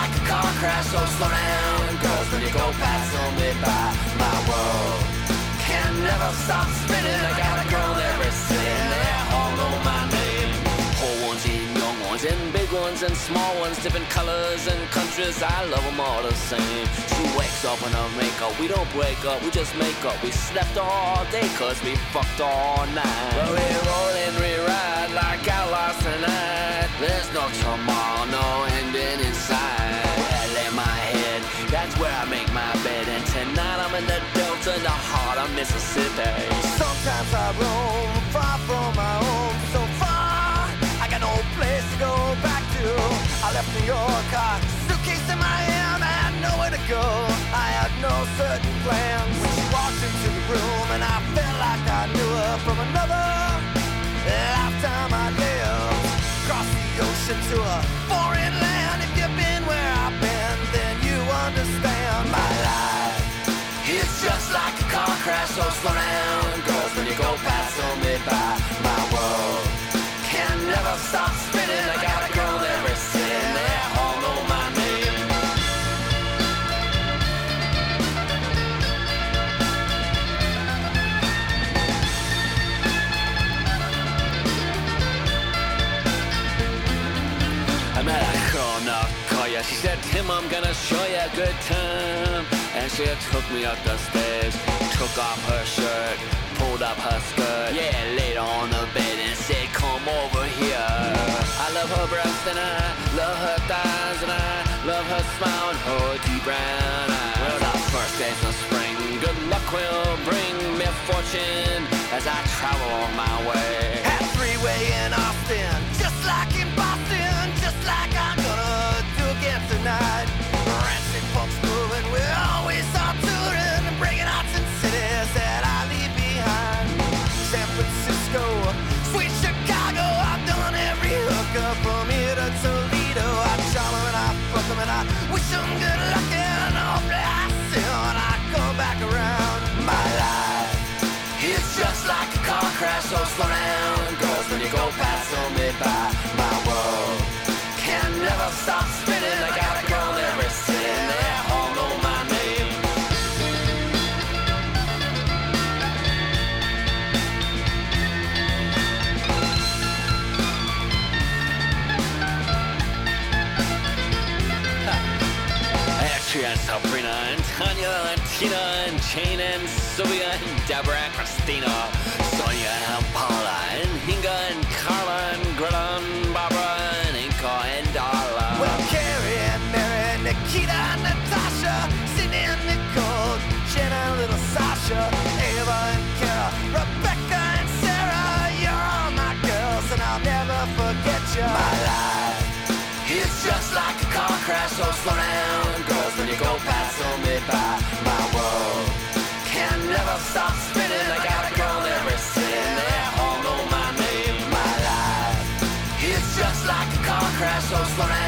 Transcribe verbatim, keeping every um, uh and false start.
like a car crash, so slow down. Girls, when you go passing me by, my world can never stop spinning. I got a girl every city, they all know my name. Old ones and young ones and big ones and small ones, different colors and countries, I love them all the same. She wakes up in her makeup, we don't break up, we just make up. We slept all day cause we fucked all night. Well, we roll and we ride like outlaws tonight. There's no tomorrow, no ending inside. Where I lay my head, that's where I make my bed. And tonight I'm in the Delta, in the heart of Mississippi. Sometimes I roam far from my home, so far I got no place to go back to. I left New York, a suitcase in my hand, I had nowhere to go. I had no certain plans. When she walked into the room and I felt like I knew her from another lifetime I lived. Across the ocean to a foreign land. If you've been where I've been, then you understand my life. It's just like a car crash, so slow down. Girls, when you go passing me by, my world can never stop spinning. I got a girl every city, they all know my name. I met a girl in Nagoya. She said, Tim, I'm gonna show you a good time. And she took me up the stairs, took off her shirt, pulled up her skirt, yeah, laid on the bed and said, come over here. I love her breasts and I love her thighs and I love her smile and her deep brown eyes. Well, our first days of spring, good luck will bring me fortune as I travel on my way. At three-way in Austin, just like in Boston, just like I'm gonna do again tonight. Rancid folks moving, we're always out touring and breaking out in cities that I leave behind. San Francisco, sweet Chicago, I've done every hookup from here to Toledo. I charm them and I fuck them and I wish them good luck and hopefully I see when I come back around. My life, it's just like a car crash, so slow down. Girls, when you go passing me by, my world can never stop spinning. I got a girl every city, they all know my name. Ashley and Sabrina and Tanya and Tina and Jane and Sylvia and Deborah and Christina, Sonia and Paula and Hinga and Carla and Greta and Barbara and Inka and Darla. Well, Carrie and Mary, Nikita and Natasha, Sydney and Nicole, Jenna and little Sasha, Ava and Kara, Rebecca and Sarah. You're all my girls and I'll never forget you. My life, it's just like a car crash, so slow down. Girls, when you go passing me by, my world can never stop spinning. I got a girl every city, they all know my name. My life, it's just like a car crash, so slow down.